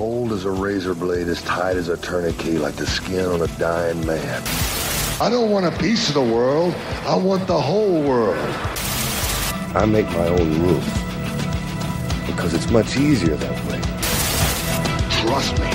cold as a razor blade, as tight as a tourniquet, like the skin on a dying man. I don't want a piece of the world. I want the whole world. I make my own rules because it's much easier that way. Trust me.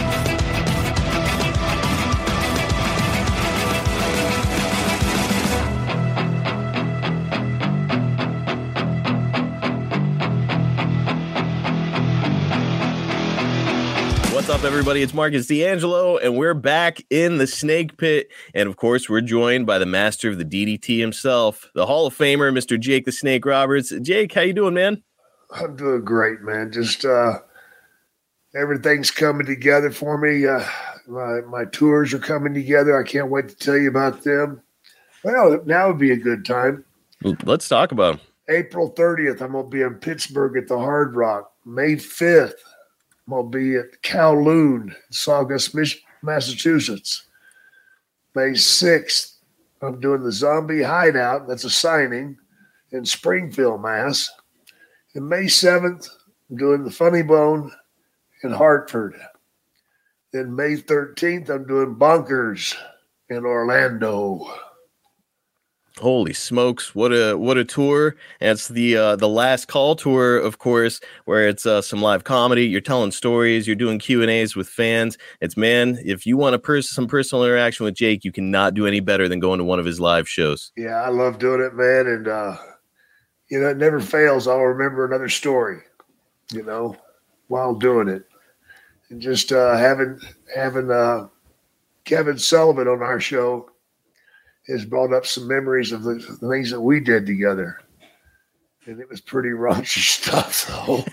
What's up, everybody? It's Marcus D'Angelo, and we're back in the Snake Pit. And, of course, we're joined by the master of the DDT himself, the Hall of Famer, Mr. Jake the Snake Roberts. Jake, how you doing, man? I'm doing great, man. Just everything's coming together for me. My tours are coming together. I can't wait to tell you about them. Well, now would be a good time. Let's talk about them. April 30th, I'm going to be in Pittsburgh at the Hard Rock. May 5th, I'm going to be at Kowloon, Saugus, Massachusetts. May 6th, I'm doing the Zombie Hideout. That's a signing in Springfield, Mass. And May 7th, I'm doing the Funny Bone in Hartford. Then May 13th, I'm doing Bonkers in Orlando. Holy smokes, what a tour. And it's the last call tour, of course, where it's some live comedy. You're telling stories, you're doing Q&As with fans. It's, man, if you want some personal interaction with Jake, you cannot do any better than going to one of his live shows. Yeah, I love doing it, man. And, it never fails. I'll remember another story, while doing it. And just having Kevin Sullivan on our show has brought up some memories of the things that we did together. And it was pretty raunchy stuff, though.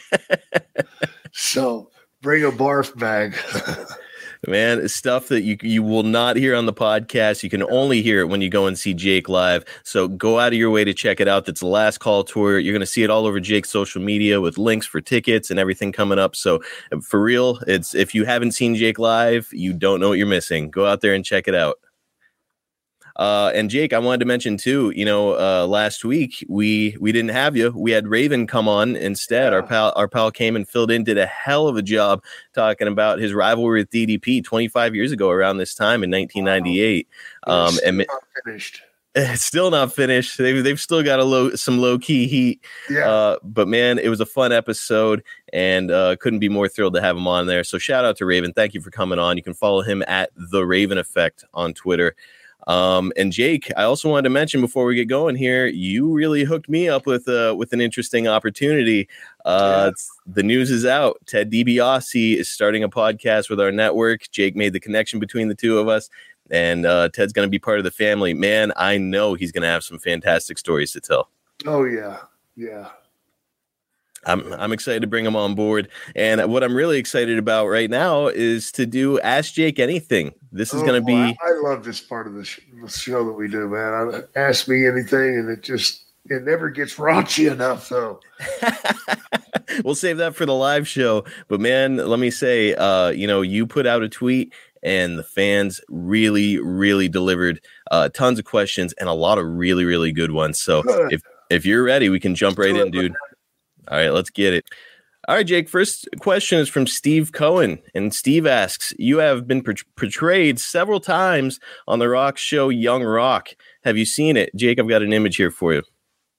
So bring a barf bag. Man, it's stuff that you will not hear on the podcast. You can only hear it when you go and see Jake live. So go out of your way to check it out. That's the Last Call Tour. You're going to see it all over Jake's social media with links for tickets and everything coming up. So for real, it's if you haven't seen Jake live, you don't know what you're missing. Go out there and check it out. And Jake, I wanted to mention too, last week we didn't have you. We had Raven come on instead. Yeah. Our pal came and filled in, did a hell of a job talking about his rivalry with DDP 25 years ago around this time in 1998. Wow. And not finished. It's still not finished. They've still got some low key heat. Yeah. But man, it was a fun episode, and couldn't be more thrilled to have him on there. So shout out to Raven. Thank you for coming on. You can follow him at The Raven Effect on Twitter. And Jake, I also wanted to mention before we get going here, you really hooked me up with an interesting opportunity. The news is out. Ted DiBiase is starting a podcast with our network. Jake made the connection between the two of us, and Ted's going to be part of the family. Man, I know he's going to have some fantastic stories to tell. Oh yeah. Yeah. I'm excited to bring him on board. And what I'm really excited about right now is to do Ask Jake Anything. This is going to be... I love this part of the show that we do, man. Ask me anything, and it never gets raunchy enough, though. We'll save that for the live show. But, man, let me say, you put out a tweet, and the fans really, really delivered tons of questions and a lot of really, really good ones. So if you're ready, we can jump right in, dude. All right, let's get it. All right, Jake, first question is from Steve Cohen. And Steve asks, you have been portrayed several times on the Rock show Young Rock. Have you seen it? Jake, I've got an image here for you.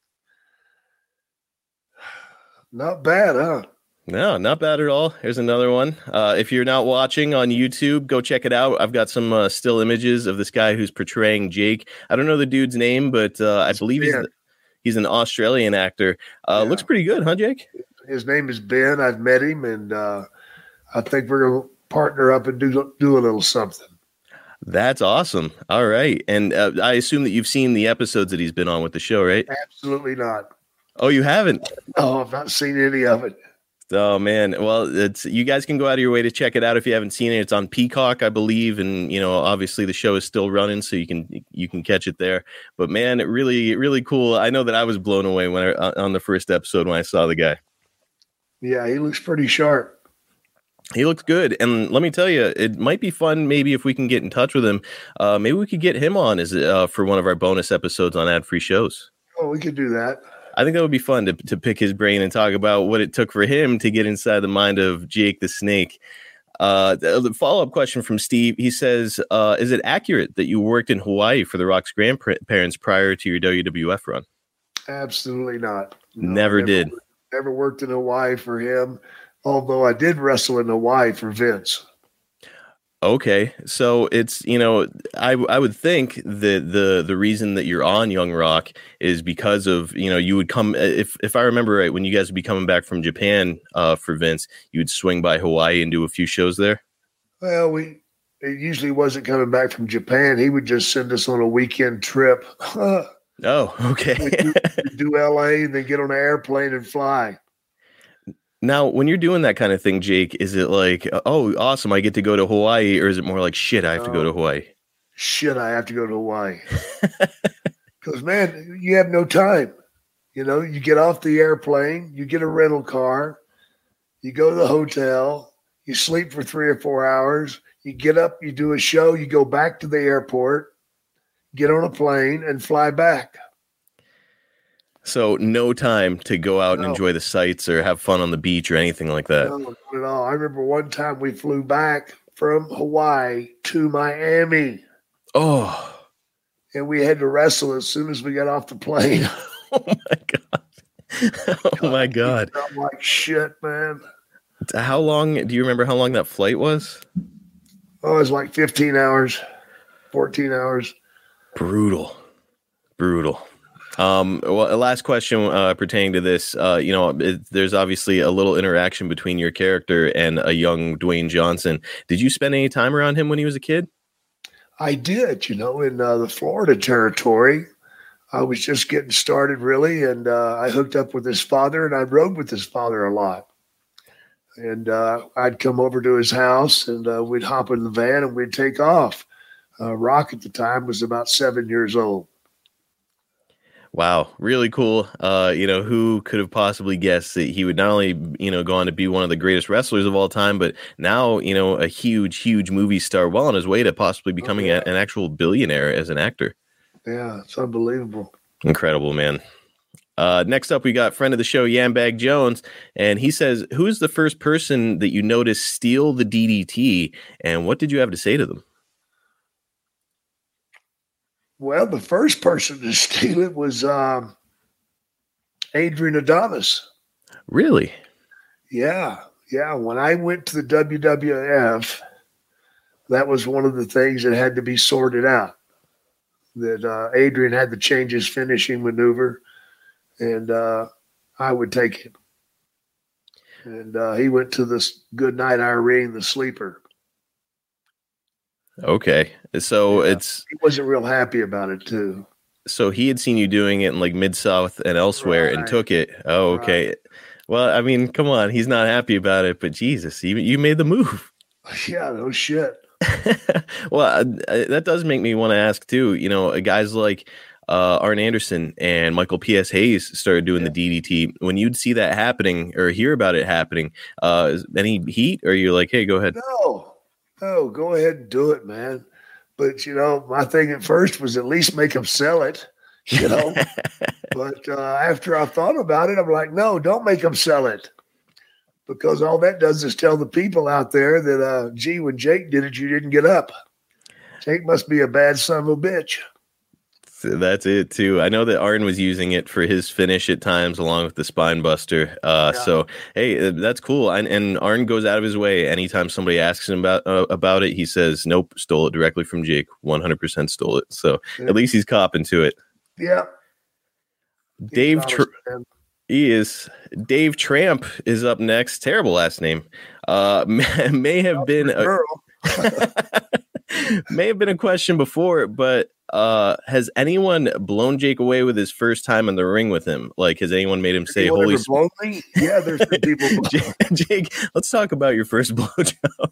Not bad, huh? No, not bad at all. Here's another one. If you're not watching on YouTube, go check it out. I've got some still images of this guy who's portraying Jake. I don't know the dude's name, but I believe he's an Australian actor. Looks pretty good, huh, Jake? His name is Ben. I've met him, and I think we're going to partner up and do a little something. That's awesome. All right. And I assume that you've seen the episodes that he's been on with the show, right? Absolutely not. Oh, you haven't? No, I've not seen any of it. Oh, man. Well, you guys can go out of your way to check it out if you haven't seen it. It's on Peacock, I believe. And, obviously the show is still running, so you can catch it there. But, man, it really, really cool. I know that I was blown away on the first episode when I saw the guy. Yeah, he looks pretty sharp. He looks good. And let me tell you, it might be fun maybe if we can get in touch with him. Maybe we could get him on for one of our bonus episodes on ad-free shows. Oh, we could do that. I think that would be fun to pick his brain and talk about what it took for him to get inside the mind of Jake the Snake. The follow-up question from Steve. He says, is it accurate that you worked in Hawaii for The Rock's grandparents prior to your WWF run? Absolutely not. No, never did. Never worked in Hawaii for him, although I did wrestle in Hawaii for Vince. Okay, so it's, I would think that the reason that you're on Young Rock is because of, you would come, if I remember right, when you guys would be coming back from Japan for Vince, you would swing by Hawaii and do a few shows there. Well, it usually wasn't coming back from Japan. He would just send us on a weekend trip. Oh, okay. we'd do LA and then get on an airplane and fly. Now, when you're doing that kind of thing, Jake, is it like, oh, awesome, I get to go to Hawaii, or is it more like, shit, I have to go to Hawaii? Shit, I have to go to Hawaii. Because, man, you have no time. You get off the airplane, you get a rental car, you go to the hotel, you sleep for 3 or 4 hours, you get up, you do a show, you go back to the airport, get on a plane, and fly back. So no time to go out and enjoy the sights or have fun on the beach or anything like that. No, not at all. I remember one time we flew back from Hawaii to Miami. Oh. And we had to wrestle as soon as we got off the plane. Oh, my God. Oh, my God. I felt like shit, man. How long, do you remember how long that flight was? Oh, it was like 15 hours, 14 hours. Brutal. Well, last question pertaining to this. There's obviously a little interaction between your character and a young Dwayne Johnson. Did you spend any time around him when he was a kid? I did, in the Florida territory. I was just getting started, really, and I hooked up with his father, and I rode with his father a lot. And I'd come over to his house, and we'd hop in the van, and we'd take off. Rock at the time was about 7 years old. Wow, really cool. Who could have possibly guessed that he would not only, go on to be one of the greatest wrestlers of all time, but now, a huge movie star, well on his way to possibly becoming an actual billionaire as an actor. Yeah, it's unbelievable. Incredible, man. Next up, we got friend of the show, Yambag Jones, and he says, who's the first person that you noticed steal the DDT, and what did you have to say to them? Well, the first person to steal it was Adrian Adonis. Really? Yeah. When I went to the WWF, that was one of the things that had to be sorted out. That Adrian had to change his finishing maneuver, and I would take it. And he went to this Goodnight Irene, the sleeper. Okay, so he wasn't real happy about it too. So he had seen you doing it in like Mid-South and elsewhere and took it. Oh, okay. Right. Well, I mean, come on, he's not happy about it, but Jesus, you made the move. Yeah, no shit. Well, that does make me want to ask too. Guys like Arn Anderson and Michael P.S. Hayes started doing the DDT. When you'd see that happening or hear about it happening, any heat, or you're like, hey, go ahead? No, go ahead and do it, man. But, my thing at first was at least make them sell it, But after I thought about it, I'm like, no, don't make them sell it. Because all that does is tell the people out there that, when Jake did it, you didn't get up. Jake must be a bad son of a bitch. So that's it, too. I know that Arn was using it for his finish at times, along with the spine buster. So, hey, that's cool. And Arn goes out of his way. Anytime somebody asks him about it, he says, nope, stole it directly from Jake. 100% stole it. So at least he's copping to it. Yeah. Dave Tramp is up next. Terrible last name. May have been a question before, but has anyone blown Jake away with his first time in the ring with him? Like, has anyone made him say, holy blown me? Yeah, there's been people. Jake, let's talk about your first blowjob.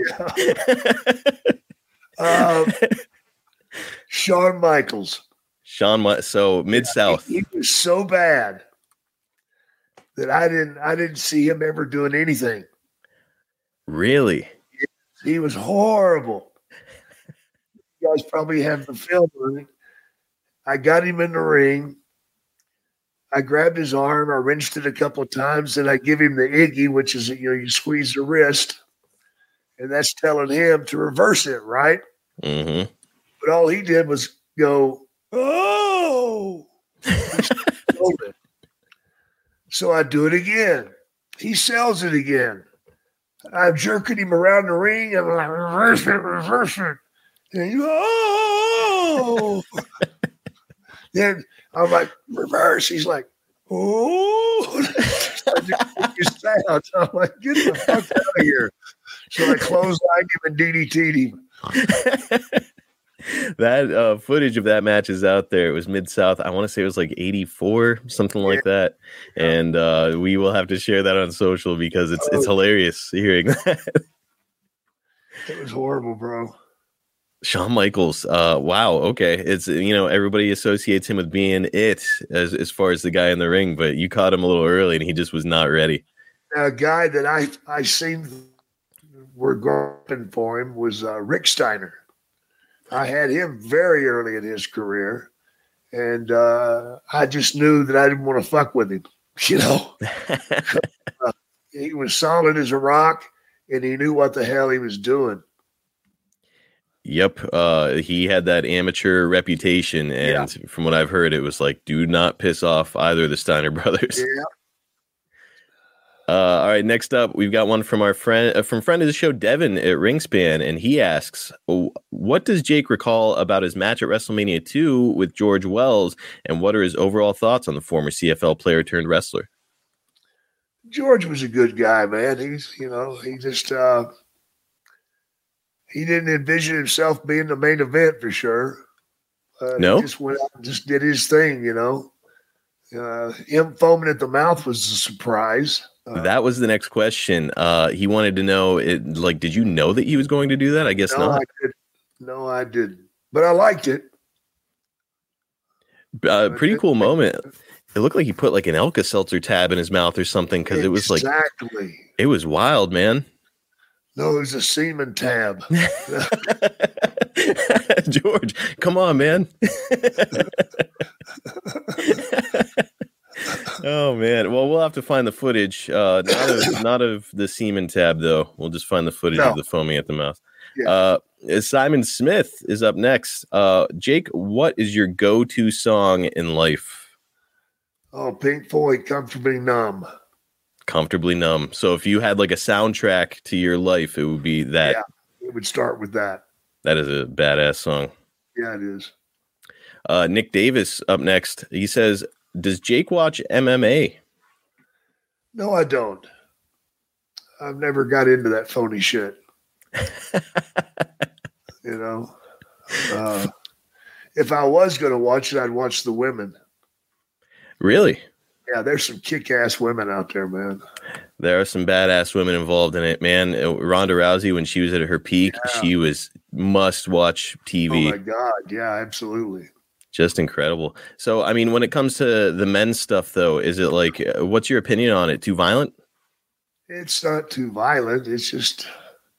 Yeah. Shawn Michaels. So Mid-South. He was so bad that I didn't see him ever doing anything. Really? He was horrible. You guys probably have the film on it. I got him in the ring. I grabbed his arm. I wrenched it a couple of times, and I give him the Iggy, which is, you squeeze the wrist. And that's telling him to reverse it, right? Mm-hmm. But all he did was go, oh. So I do it again. He sells it again. I'm jerking him around the ring. I'm like, reverse it. And he goes, oh. Then I'm like, reverse. He's like, oh. Sound. I'm like, get the fuck out of here. So I clotheslined him and DDT'd him. That footage of that match is out there. It was Mid-South. I want to say it was like 84, something like that. And we will have to share that on social because it's hilarious hearing that. It was horrible, bro. Shawn Michaels. Wow. Okay. It's, everybody associates him with being it as far as the guy in the ring, but you caught him a little early and he just was not ready. A guy that I seen were going for him was Rick Steiner. I had him very early in his career, and I just knew that I didn't want to fuck with him. He was solid as a rock, and he knew what the hell he was doing. Yep. He had that amateur reputation, and from what I've heard, it was like, do not piss off either of the Steiner brothers. Yeah. All right, next up, we've got one from our friend of the show, Devin at Ringspan, and he asks, what does Jake recall about his match at WrestleMania 2 with George Wells, and what are his overall thoughts on the former CFL player turned wrestler? George was a good guy, man. He just he didn't envision himself being the main event for sure. No? He just went out and just did his thing, Him foaming at the mouth was a surprise. That was the next question. He wanted to know, did you know that he was going to do that? I guess not. No, I didn't. But I liked it. Pretty cool moment. It looked like he put like an Alka-Seltzer tab in his mouth or something because it was like exactly. It was wild, man. No, it was a semen tab. George, come on, man. Oh man. Well, we'll have to find the footage. Not of the semen tab though. We'll just find the footage of the foaming at the mouth. Yeah. Simon Smith is up next. Jake, what is your go-to song in life? Oh, Pink Floyd, Comfortably Numb. Comfortably Numb. So if you had like a soundtrack to your life, it would be that. Yeah, it would start with that. That is a badass song. Yeah, it is. Nick Davis up next. He says, does Jake watch MMA? No, I don't. I've never got into that phony shit. If I was going to watch it, I'd watch the women. Really? Yeah, there's some kick-ass women out there, man. There are some badass women involved in it, man. Ronda Rousey, when she was at her peak, she was must-watch TV. Oh, my God. Yeah, absolutely. Just incredible. So, I mean, when it comes to the men's stuff, though, is it like, what's your opinion on it? Too violent? It's not too violent. It's just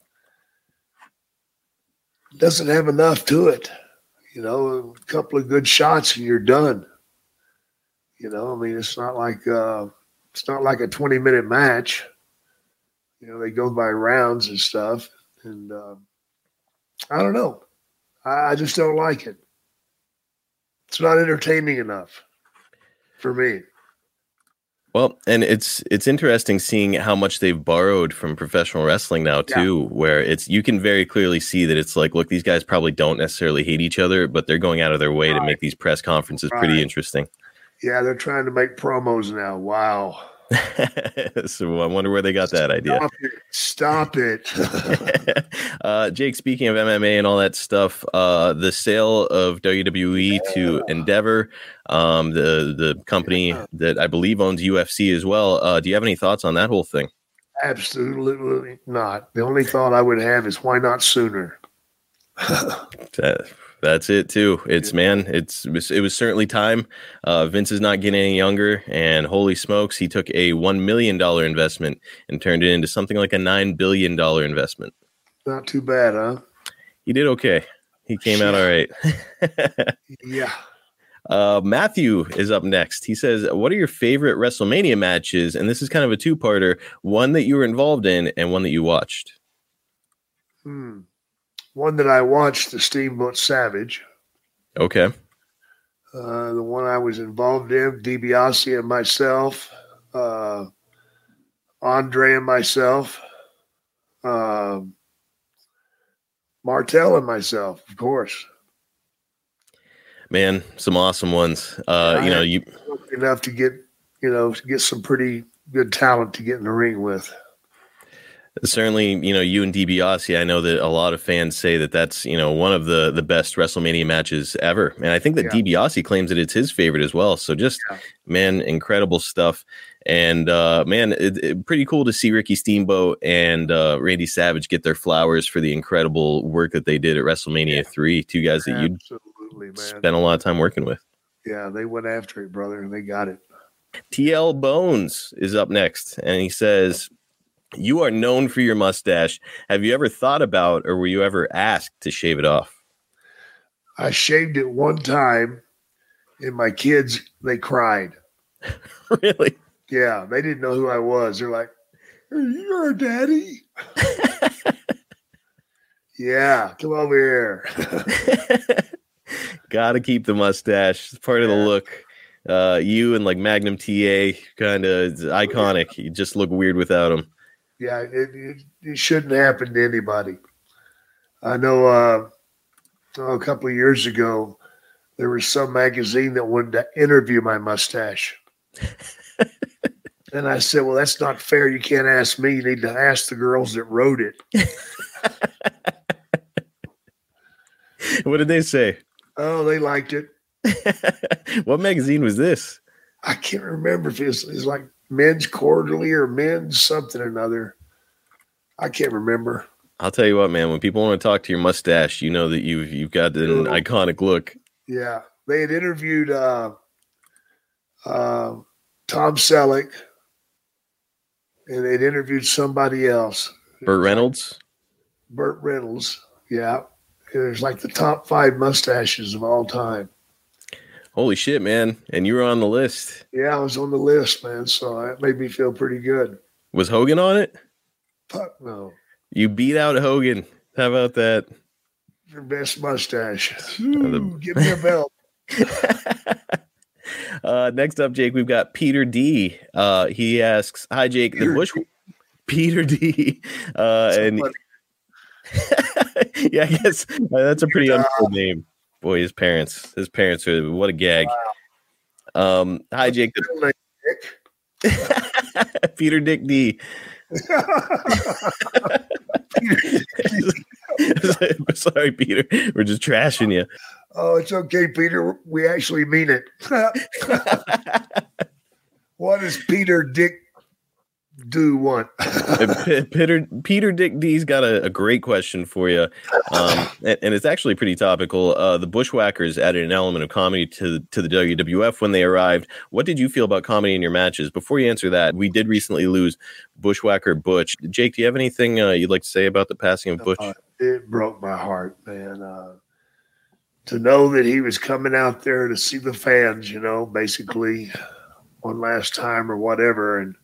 doesn't have enough to it. A couple of good shots and you're done. I mean, it's not like a 20-minute match. They go by rounds and stuff. And I don't know. I just don't like it. It's not entertaining enough for me. Well, and it's interesting seeing how much they've borrowed from professional wrestling now too, where you can very clearly see that it's like, look, these guys probably don't necessarily hate each other, but they're going out of their way to make these press conferences pretty interesting. Yeah, they're trying to make promos now. Wow. So I wonder where they got that idea. Stop it. Jake, speaking of MMA and all that stuff, the sale of WWE to Endeavor, the company that I believe owns UFC as well. Do you have any thoughts on that whole thing? Absolutely not. The only thought I would have is why not sooner? That's it too. It was certainly time. Vince is not getting any younger, and holy smokes, he took a $1 million investment and turned it into something like a $9 billion investment. Not too bad, huh? He did okay. He came out all right. Yeah. Matthew is up next. He says, what are your favorite WrestleMania matches? And this is kind of a two-parter, one that you were involved in and one that you watched. One that I watched, the Steamboat Savage. Okay. The one I was involved in, DiBiase and myself, Andre and myself, Martel and myself, of course. Man, some awesome ones. You enough to get some pretty good talent to get in the ring with. Certainly, you and DiBiase, I know that a lot of fans say that that's, one of the best WrestleMania matches ever. And I think that DiBiase claims that it's his favorite as well. So just, man, incredible stuff. And, man, pretty cool to see Ricky Steamboat and Randy Savage get their flowers for the incredible work that they did at WrestleMania 3. Two guys that you spent a lot of time working with. Yeah, they went after it, brother, and they got it. TL Bones is up next, and he says, you are known for your mustache. Have you ever thought about, or were you ever asked to shave it off? I shaved it one time, and my kids, they cried. Really? Yeah, they didn't know who I was. They're like, "You're a daddy." Yeah, come over here. Gotta keep the mustache. It's part of the look. You and like Magnum TA, kind of iconic. You just look weird without them. Yeah, it shouldn't happen to anybody. I know a couple of years ago, there was some magazine that wanted to interview my mustache. And I said, well, that's not fair. You can't ask me. You need to ask the girls that wrote it. What did they say? Oh, they liked it. What magazine was this? I can't remember if it was like Men's Quarterly or Men's something or another. I can't remember. I'll tell you what, man. When people want to talk to your mustache, you know that you've got an iconic look. Yeah, they had interviewed Tom Selleck, and they'd interviewed somebody else. Burt Reynolds. Burt Reynolds. Yeah, it was like the top 5 mustaches of all time. Holy shit, man. And you were on the list. Yeah, I was on the list, man. So that made me feel pretty good. Was Hogan on it? Fuck no. You beat out Hogan. How about that? Your best mustache. Ooh, give me a belt. Next up, Jake, we've got Peter D. He asks, hi, Jake. Peter D. And yeah, I guess that's a pretty uncool name. Boy, his parents are, what a gag. Wow. Hi, Jake. Peter Dick D. Sorry, Peter. We're just trashing you. Oh, it's okay, Peter. We actually mean it. What does Peter Dick do want? Peter Dick D's got a great question for you, and it's actually pretty topical. The Bushwhackers added an element of comedy to the WWF when they arrived. What did you feel about comedy in your matches? Before you answer that, we did recently lose Bushwhacker Butch. Jake, do you have anything you'd like to say about the passing of Butch? It broke my heart, man. To know that he was coming out there to see the fans, basically one last time or whatever, and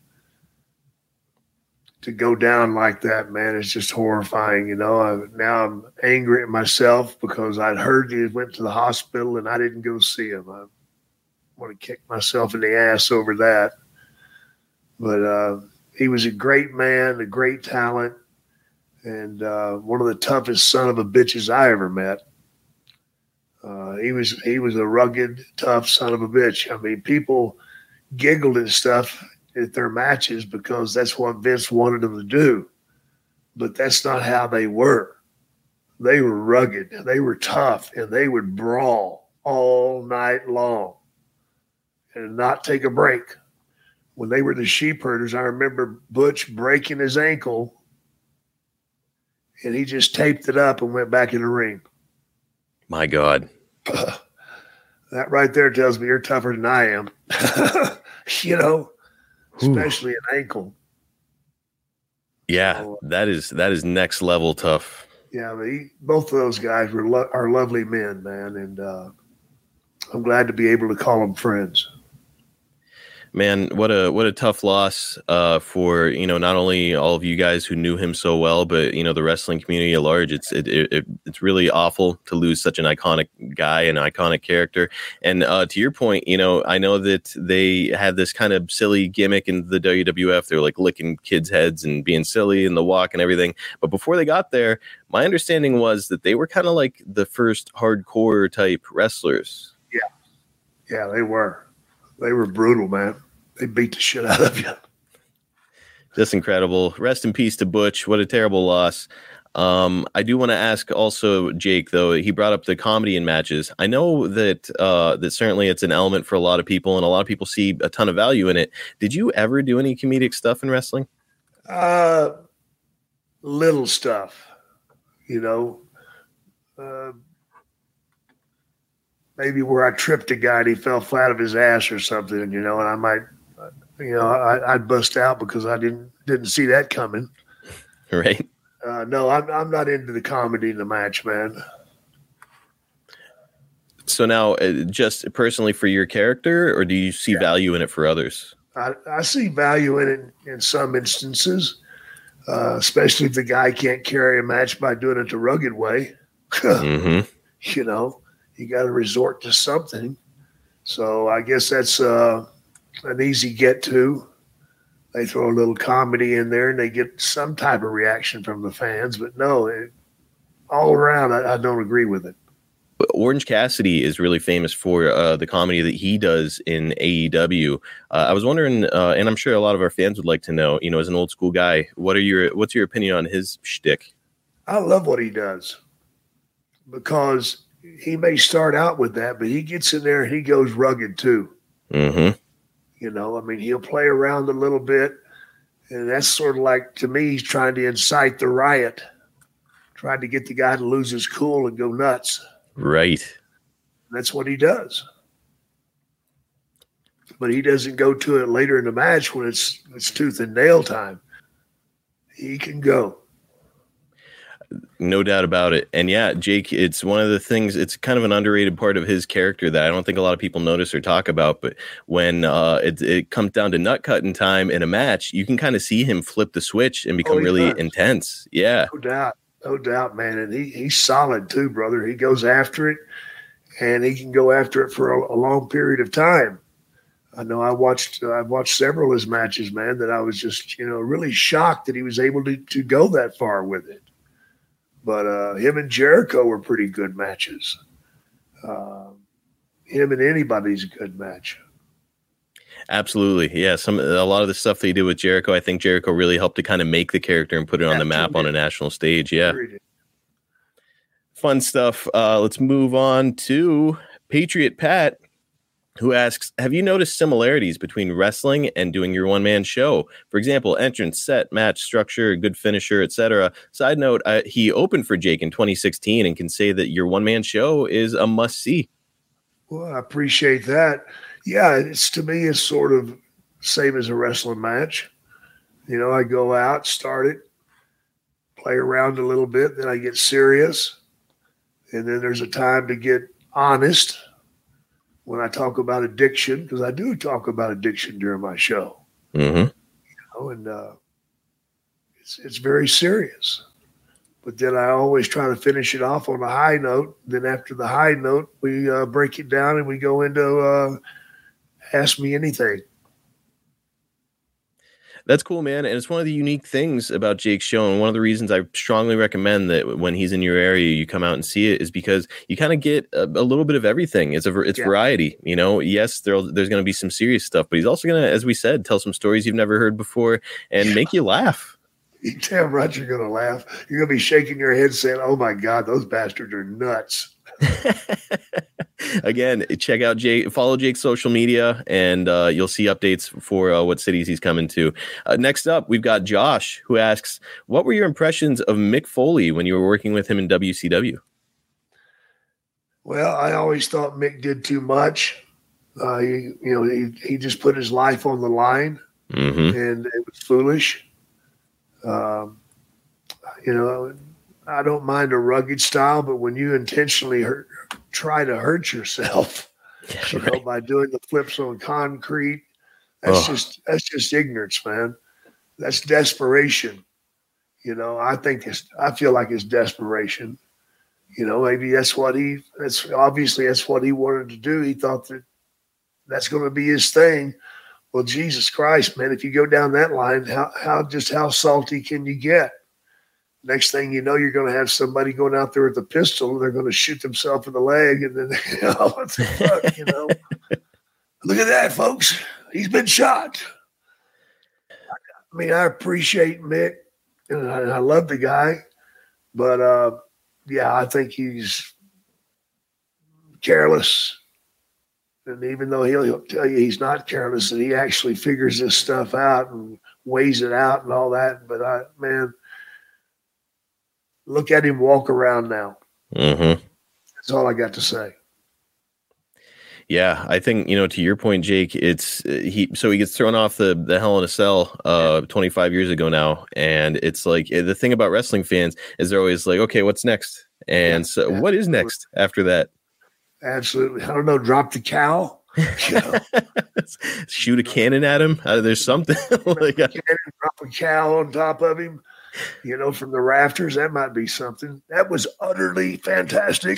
to go down like that, man, it's just horrifying. Now I'm angry at myself because I'd heard he went to the hospital and I didn't go see him. I want to kick myself in the ass over that. But he was a great man, a great talent, and one of the toughest son of a bitches I ever met. He was a rugged, tough son of a bitch. I mean, people giggled and stuff at their matches because that's what Vince wanted them to do. But that's not how they were. They were rugged, they were tough, and they would brawl all night long and not take a break. When they were the sheep herders, I remember Butch breaking his ankle, and he just taped it up and went back in the ring. My God. That right there tells me you're tougher than I am. Especially an ankle. Yeah, so, that is next level tough. Yeah, but both of those guys are lovely men, man, and I'm glad to be able to call them friends. Man, what a tough loss for not only all of you guys who knew him so well, but the wrestling community at large. It's really awful to lose such an iconic guy, an iconic character. And to your point, I know that they had this kind of silly gimmick in the WWF. They were like licking kids' heads and being silly in the walk and everything. But before they got there, my understanding was that they were kind of like the first hardcore type wrestlers. Yeah, they were. They were brutal, man. They beat the shit out of you. Just incredible. Rest in peace to Butch. What a terrible loss. I do want to ask also, Jake, though, he brought up the comedy in matches. I know that that certainly it's an element for a lot of people, and a lot of people see a ton of value in it. Did you ever do any comedic stuff in wrestling? Little stuff, maybe where I tripped a guy and he fell flat of his ass or something, and I might, I'd bust out because I didn't see that coming. Right. No, I'm not into the comedy in the match, man. So now, just personally for your character, or do you see value in it for others? I see value in it in some instances, especially if the guy can't carry a match by doing it the rugged way. Mm-hmm. You got to resort to something. So I guess that's an easy get to. They throw a little comedy in there and they get some type of reaction from the fans. But no, all around, I don't agree with it. But Orange Cassidy is really famous for the comedy that he does in AEW. I was wondering, and I'm sure a lot of our fans would like to know, as an old school guy, what's your opinion on his shtick? I love what he does because he may start out with that, but he gets in there and he goes rugged too. Mm-hmm. He'll play around a little bit, and that's sort of like, to me, he's trying to incite the riot, trying to get the guy to lose his cool and go nuts. Right. That's what he does. But he doesn't go to it later in the match when it's tooth and nail time. He can go. No doubt about it. And yeah, Jake, it's one of the things, it's kind of an underrated part of his character that I don't think a lot of people notice or talk about. But when it comes down to nut cutting time in a match, you can kind of see him flip the switch and become really intense. Yeah. No doubt, man. And he's solid too, brother. He goes after it, and he can go after it for a long period of time. I know I've watched several of his matches, man, that I was just, really shocked that he was able to go that far with it. But him and Jericho were pretty good matches. Him and anybody's a good match. Absolutely. Yeah. A lot of the stuff that he did with Jericho, I think Jericho really helped to kind of make the character and put it on the map on a national stage. Yeah. Fun stuff. Let's move on to Patriot Pat, who asks, have you noticed similarities between wrestling and doing your one-man show? For example, entrance, set, match, structure, good finisher, etc. Side note, he opened for Jake in 2016 and can say that your one-man show is a must-see. Well, I appreciate that. Yeah, to me, it's sort of same as a wrestling match. I go out, start it, play around a little bit, then I get serious. And then there's a time to get honest when I talk about addiction, because I do talk about addiction during my show. Mm-hmm. It's very serious. But then I always try to finish it off on a high note. Then after the high note, we break it down and we go into Ask Me Anything. That's cool, man. And it's one of the unique things about Jake's show. And one of the reasons I strongly recommend that when he's in your area, you come out and see it, is because you kind of get a little bit of everything. It's variety. Yes, there's going to be some serious stuff, but he's also going to, as we said, tell some stories you've never heard before and make you laugh. You're damn right you're going to laugh. You're going to be shaking your head saying, oh my God, those bastards are nuts. Again, check out Jake, follow Jake's social media, and you'll see updates for what cities he's coming to. Next up, we've got Josh, who asks, what were your impressions of Mick Foley when you were working with him in WCW? Well, I always thought Mick did too much. He just put his life on the line, and it was foolish. I don't mind a rugged style, but when you intentionally try to hurt yourself, by doing the flips on concrete, That's just ignorance, man. That's desperation. You know, I feel like it's desperation. You know, maybe that's what he wanted to do. He thought that's going to be his thing. Well, Jesus Christ, man, if you go down that line, how salty can you get? Next thing you know, you're going to have somebody going out there with a pistol and they're going to shoot themselves in the leg. And then, what the fuck, you know? Look at that, folks. He's been shot. I mean, I appreciate Mick and I love the guy, but I think he's careless. And even though he'll tell you he's not careless, and he actually figures this stuff out and weighs it out and all that. But man, look at him walk around now. Mm-hmm. That's all I got to say. Yeah, I think, to your point, Jake, he gets thrown off the Hell in a Cell 25 years ago now, and it's like the thing about wrestling fans is they're always like, okay, what's next? And so, what is next after that? Absolutely, I don't know. Drop the cow, shoot a cannon at him. There's something like drop a cow on top of him. From the rafters. That might be something. That was utterly fantastic.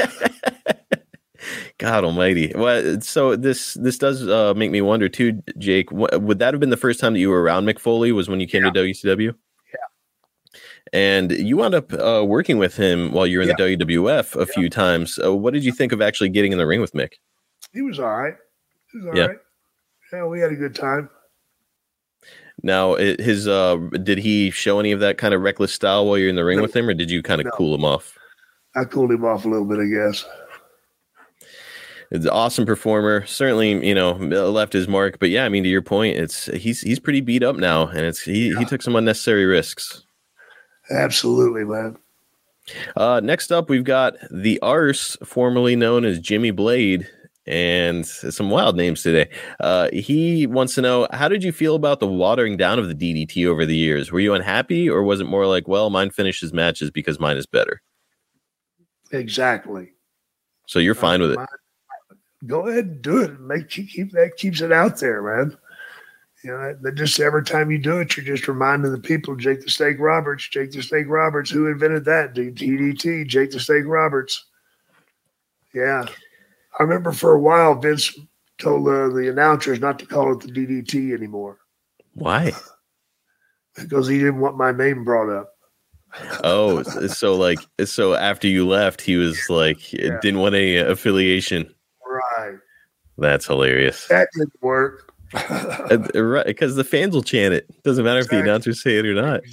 God almighty. Well, so this does make me wonder too, Jake, would that have been the first time that you were around Mick Foley was when you came to WCW? Yeah. And you wound up working with him while you were in the WWF a few times. What did you think of actually getting in the ring with Mick? He was all right. Right. Yeah, we had a good time. Now, did he show any of that kind of reckless style while you're in the ring with him, or did you kind of cool him off? I cooled him off a little bit, I guess. It's an awesome performer. Certainly, left his mark. But yeah, I mean, to your point, he's pretty beat up now, and he took some unnecessary risks. Absolutely, man. Next up, we've got the Arse, formerly known as Jimmy Blade, and some wild names today. He wants to know, how did you feel about the watering down of the DDT over the years? Were you unhappy, or was it more like, well, mine finishes matches because mine is better? Exactly. So you're fine with it. Go ahead and do it. Keeps it out there, man. Just every time you do it, you're just reminding the people, Jake the Snake Roberts, who invented that? DDT, Jake the Snake Roberts. Yeah. I remember for a while, Vince told the announcers not to call it the DDT anymore. Why? Because he didn't want my name brought up. Oh, so after you left, he was like, didn't want any affiliation. Right. That's hilarious. That didn't work. Right, because the fans will chant it. Doesn't matter if the announcers say it or not.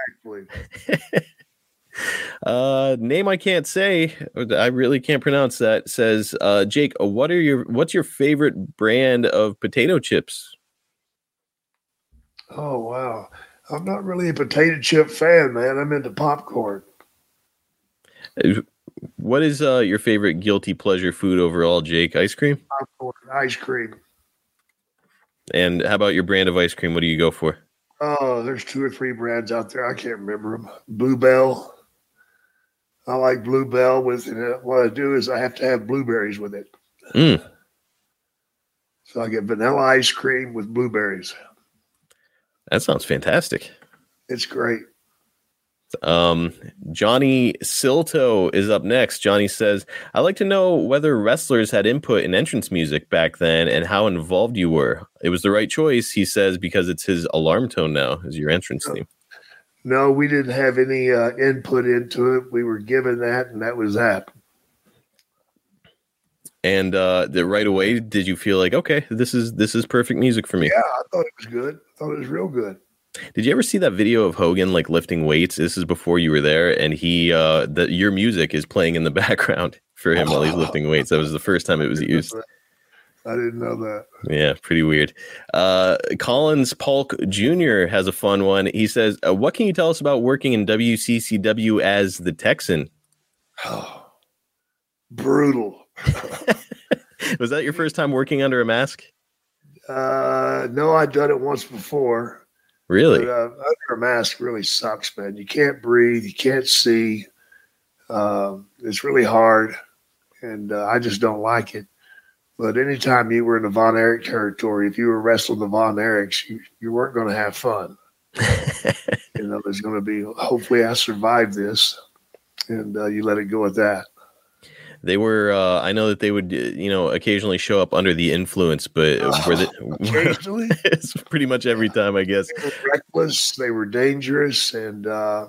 Exactly. Name I can't say. I really can't pronounce that. Says Jake, what's your favorite brand of potato chips? Oh wow. I'm not really a potato chip fan, man. I'm into popcorn. What is your favorite guilty pleasure food overall, Jake? Ice cream? Popcorn, ice cream. And how about your brand of ice cream? What do you go for? Oh, there's 2 or 3 brands out there. I can't remember them. Bluebell. I like Bluebell what I do is I have to have blueberries with it. So I get vanilla ice cream with blueberries. That sounds fantastic. It's great. Johnny Silto is up next. Johnny says, I'd like to know whether wrestlers had input in entrance music back then and how involved you were. It was the right choice, he says, because it's his alarm tone now is your entrance theme. No, we didn't have any input into it. We were given that, and that was that. And right away, did you feel like, okay, this is perfect music for me? Yeah, I thought it was good. I thought it was real good. Did you ever see that video of Hogan like lifting weights? This is before you were there, and your music is playing in the background for him while he's lifting weights. That was the first time it was used. I didn't know that. Yeah, pretty weird. Collins Polk Jr. has a fun one. He says, what can you tell us about working in WCCW as the Texan? Oh, brutal. Was that your first time working under a mask? No, I'd done it once before. Really? But, under a mask really sucks, man. You can't breathe. You can't see. It's really hard, and I just don't like it. But anytime you were in the Von Erich territory, if you were wrestling the Von Erichs, you weren't going to have fun. There's going to be, hopefully I survived this, and you let it go at that. They were, I know that they would, occasionally show up under the influence, but occasionally? It's pretty much every time, I guess. They were reckless, they were dangerous, and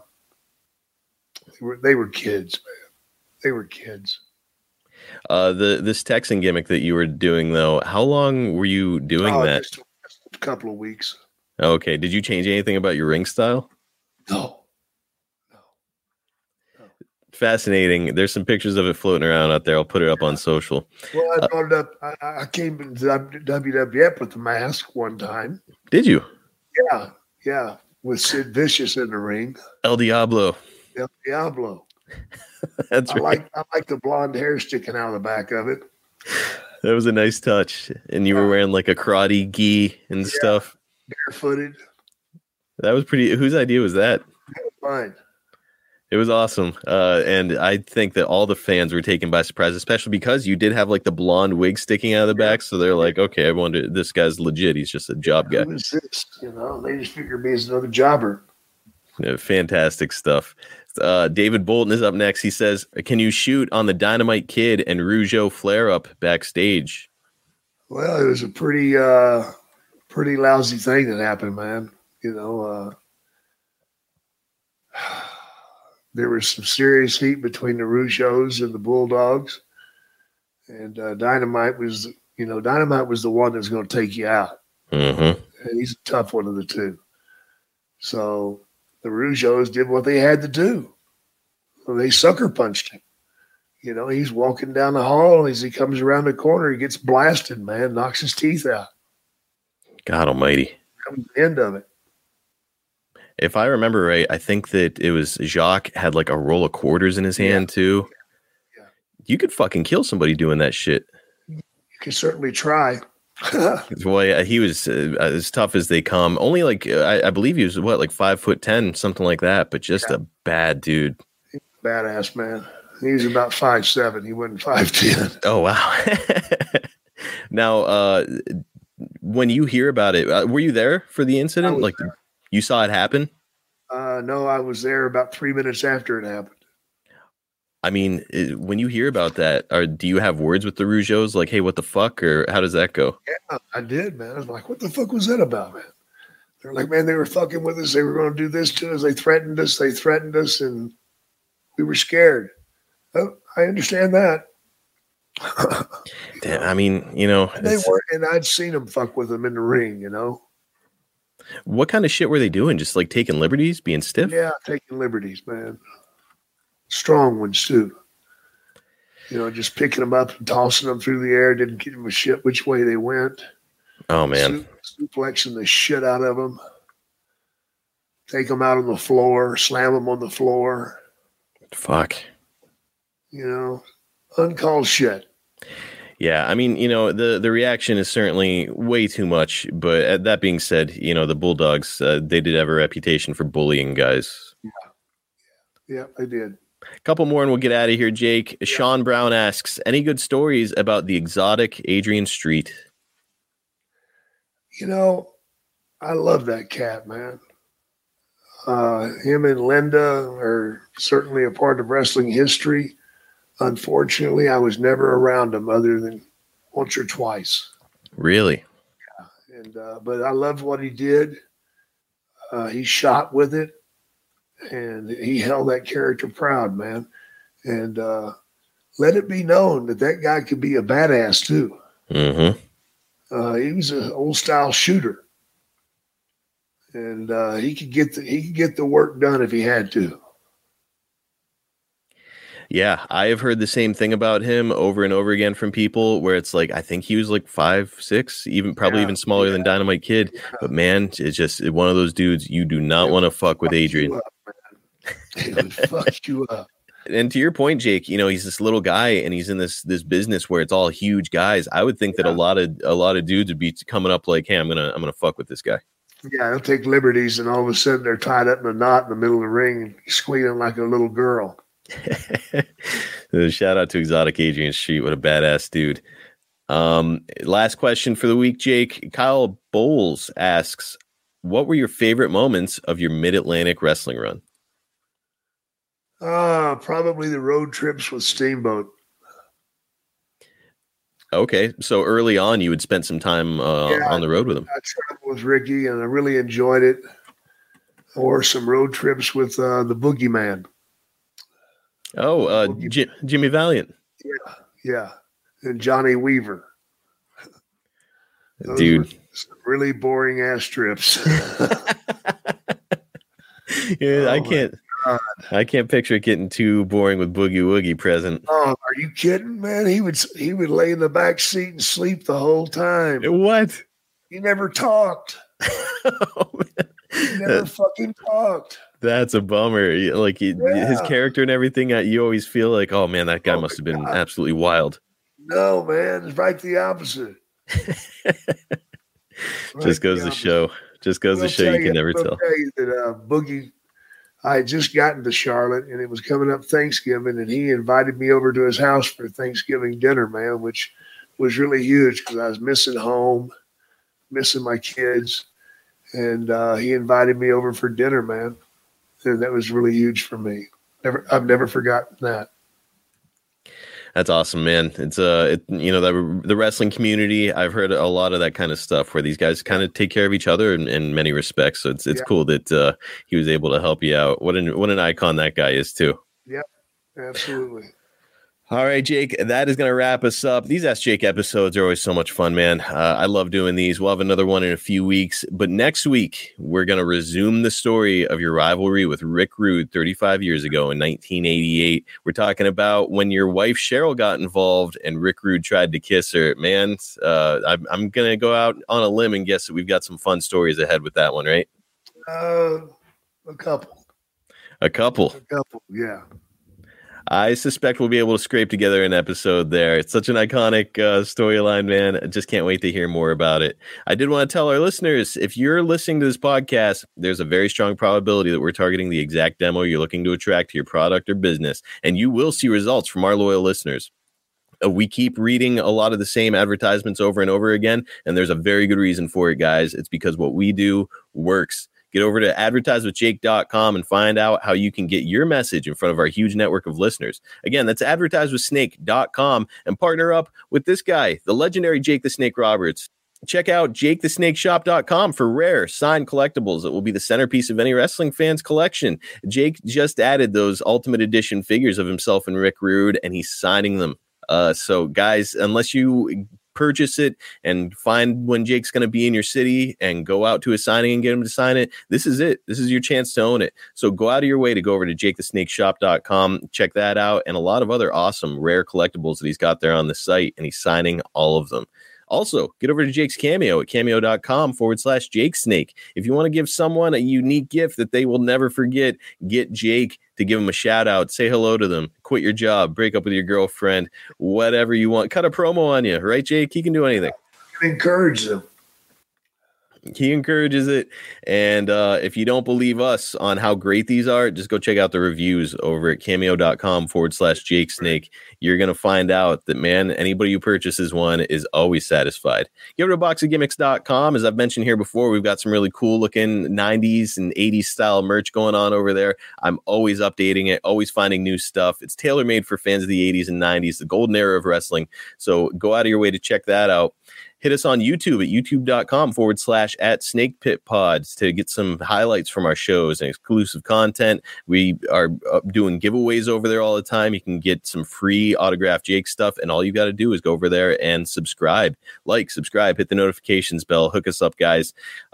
they were kids, man. They were kids. This Texan gimmick that you were doing, though, how long were you doing that? Just a couple of weeks. Okay. Did you change anything about your ring style? No. Fascinating. There's some pictures of it floating around out there. I'll put it up on social. Well, I brought it up. I came into WWF with the mask one time. Did you? Yeah. With Sid Vicious in the ring. El Diablo. That's right. I like the blonde hair sticking out of the back of it. That was a nice touch. And you were wearing like a karate gi and stuff. Barefooted. That was pretty. Whose idea was that? Mine. It was awesome. And I think that all the fans were taken by surprise, especially because you did have like the blonde wig sticking out of the back. So they're like, okay, I wonder, this guy's legit. He's just a job guy. Who is this? They just figured me as another jobber. Yeah, fantastic stuff. David Bolton is up next. He says, can you shoot on the Dynamite Kid and Rougeau flare up backstage? Well, it was a pretty lousy thing that happened, man. There was some serious heat between the Rougeaus and the Bulldogs, and Dynamite was the one that was going to take you out. Mm-hmm. And he's a tough one of the two. So the Rougeaus did what they had to do. Well, they sucker punched him. He's walking down the hall, and as he comes around the corner, he gets blasted, man, knocks his teeth out. God almighty. That was the end of it. If I remember right, I think that it was Jacques had like a roll of quarters in his hand too. Yeah. You could fucking kill somebody doing that shit. You can certainly try. Well, yeah, he was as tough as they come. Only like I believe he was like 5'10", something like that, but just a bad dude. Badass, man. He was about 5'7". He wasn't 5'10". Oh wow. Now, when you hear about it, were you there for the incident? Like there. You saw it happen? No, I was there about 3 minutes after it happened. I mean, when you hear about that, do you have words with the Rougeaus? Like, hey, what the fuck? Or how does that go? Yeah, I did, man. I was like, what the fuck was that about, man? They're like, man, they were fucking with us. They were going to do this to us. They threatened us, and we were scared. Oh, I understand that. Damn, I mean, they were, and I'd seen them fuck with them in the ring, What kind of shit were they doing? Just like taking liberties, being stiff? Yeah, taking liberties, man. Strong ones too. Just picking them up and tossing them through the air. Didn't give them a shit which way they went. Oh man, suplexing the shit out of them. Take them out on the floor, slam them on the floor. Fuck. Uncalled shit. Yeah, I mean, the reaction is certainly way too much. But that being said, the Bulldogs, they did have a reputation for bullying guys. Yeah, they did. A couple more and we'll get out of here, Jake. Yeah. Sean Brown asks, any good stories about the exotic Adrian Street? I love that cat, man. Him and Linda are certainly a part of wrestling history. Unfortunately, I was never around him other than once or twice. Really? Yeah. And but I loved what he did. He shot with it, and he held that character proud, man. And let it be known that guy could be a badass too. Mm-hmm. He was an old style shooter, and he could get the work done if he had to. Yeah, I have heard the same thing about him over and over again from people where it's like, I think he was like 5'6", even smaller than Dynamite Kid. Yeah. But man, it's just one of those dudes you do not want to fuck with Adrian. He would fuck you up. And to your point, Jake, he's this little guy and he's in this business where it's all huge guys. I would think that a lot of dudes would be coming up like, hey, I'm gonna fuck with this guy. Yeah, they'll take liberties and all of a sudden they're tied up in a knot in the middle of the ring and squealing like a little girl. Shout out to Exotic Adrian Street. What a badass dude. Last question for the week, Jake. Kyle Bowles asks, what were your favorite moments of your Mid-Atlantic wrestling run? Probably the road trips with Steamboat. Okay, so early on, you had spent some time on the road with him. I traveled with Ricky, and I really enjoyed it. Or some road trips with the Boogeyman. Oh, Jimmy Valiant. Yeah, and Johnny Weaver. Those dude, some really boring ass trips. Yeah, I can't picture it getting too boring with Boogie Woogie present. Oh, are you kidding, man? He would lay in the back seat and sleep the whole time. What? He never talked. Oh, He never fucking talked. That's a bummer. Like his character and everything. You always feel like, oh man, that guy must have been absolutely wild. No, man, it's right the opposite. Just goes to show. Just goes to show you can never tell. Tell you that Boogie, I had just gotten to Charlotte, and it was coming up Thanksgiving, and he invited me over to his house for Thanksgiving dinner, man, which was really huge because I was missing home, missing my kids, and he invited me over for dinner, man, and that was really huge for me. I've never forgotten that. That's awesome, man. It's the wrestling community. I've heard a lot of that kind of stuff where these guys kind of take care of each other in many respects. So it's cool that he was able to help you out. What an icon that guy is too. Yep, absolutely. All right, Jake, that is going to wrap us up. These Ask Jake episodes are always so much fun, man. I love doing these. We'll have another one in a few weeks. But next week, we're going to resume the story of your rivalry with Rick Rude 35 years ago in 1988. We're talking about when your wife, Cheryl, got involved and Rick Rude tried to kiss her. Man, I'm going to go out on a limb and guess that we've got some fun stories ahead with that one, right? A couple. A couple, Yeah. I suspect we'll be able to scrape together an episode there. It's such an iconic storyline, man. I just can't wait to hear more about it. I did want to tell our listeners, if you're listening to this podcast, there's a very strong probability that we're targeting the exact demo you're looking to attract to your product or business, and you will see results from our loyal listeners. We keep reading a lot of the same advertisements over and over again, and there's a very good reason for it, guys. It's because what we do works. Get over to advertisewithjake.com and find out how you can get your message in front of our huge network of listeners. Again, that's advertisewithsnake.com and partner up with this guy, the legendary Jake the Snake Roberts. Check out jakethesnakeshop.com for rare signed collectibles that will be the centerpiece of any wrestling fan's collection. Jake just added those Ultimate Edition figures of himself and Rick Rude, and he's signing them. So, guys, unless you purchase it and find when Jake's going to be in your city and go out to a signing and get him to sign it, this is it. This is your chance to own it. So go out of your way to go over to jakethesnakeshop.com, check that out, and a lot of other awesome rare collectibles that he's got there on the site, and he's signing all of them. Also, get over to Jake's Cameo at cameo.com/Jake Snake. If you want to give someone a unique gift that they will never forget, get Jake to give them a shout out, say hello to them, quit your job, break up with your girlfriend, whatever you want. Cut a promo on you, right, Jake? He can do anything. Encourage them. He encourages it. And if you don't believe us on how great these are, just go check out the reviews over at cameo.com/Jake Snake. You're going to find out that, man, anybody who purchases one is always satisfied. Get over to boxofgimmicks.com. As I've mentioned here before, we've got some really cool looking 90s and 80s style merch going on over there. I'm always updating it, always finding new stuff. It's tailor-made for fans of the 80s and 90s, the golden era of wrestling. So go out of your way to check that out. Hit us on YouTube at youtube.com/@SnakePitPods to get some highlights from our shows and exclusive content. We are doing giveaways over there all the time. You can get some free autographed Jake stuff, and all you got to do is go over there and subscribe. Subscribe, hit the notifications bell, hook us up, guys.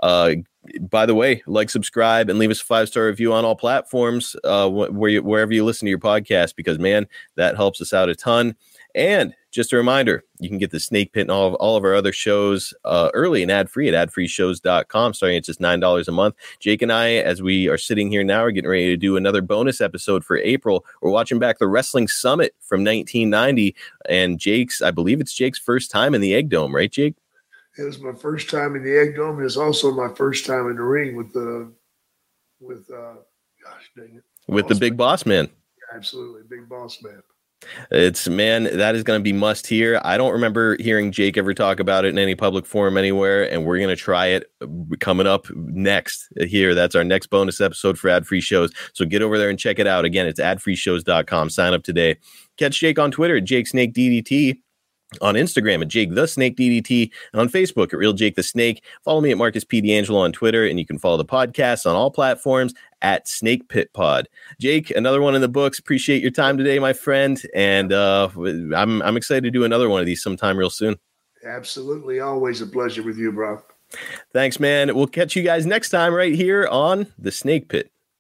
By the way, subscribe, and leave us a 5-star review on all platforms wherever you listen to your podcast, because, man, that helps us out a ton. And just a reminder, you can get the Snake Pit and all of our other shows early and ad-free at adfreeshows.com, starting at just $9 a month. Jake and I, as we are sitting here now, are getting ready to do another bonus episode for April. We're watching back the Wrestling Summit from 1990, and I believe it's Jake's first time in the Egg Dome, right, Jake? It was my first time in the Egg Dome. It was also my first time in the ring with the Big Boss Man. Yeah, absolutely, Big Boss Man. That is going to be must hear. I don't remember hearing Jake ever talk about it in any public forum anywhere, and we're going to try it coming up next here. That's our next bonus episode for Ad Free Shows. So get over there and check it out. Again, it's adfreeshows.com. Sign up today. Catch Jake on Twitter at JakeSnakeDDT. On Instagram at Jake the Snake DDT, and on Facebook at Real Jake the Snake. Follow me at Marcus P. D'Angelo on Twitter, and you can follow the podcast on all platforms at Snake Pit Pod. Jake, another one in the books. Appreciate your time today, my friend, and I'm excited to do another one of these sometime real soon. Absolutely, always a pleasure with you, bro. Thanks, man. We'll catch you guys next time right here on the Snake Pit.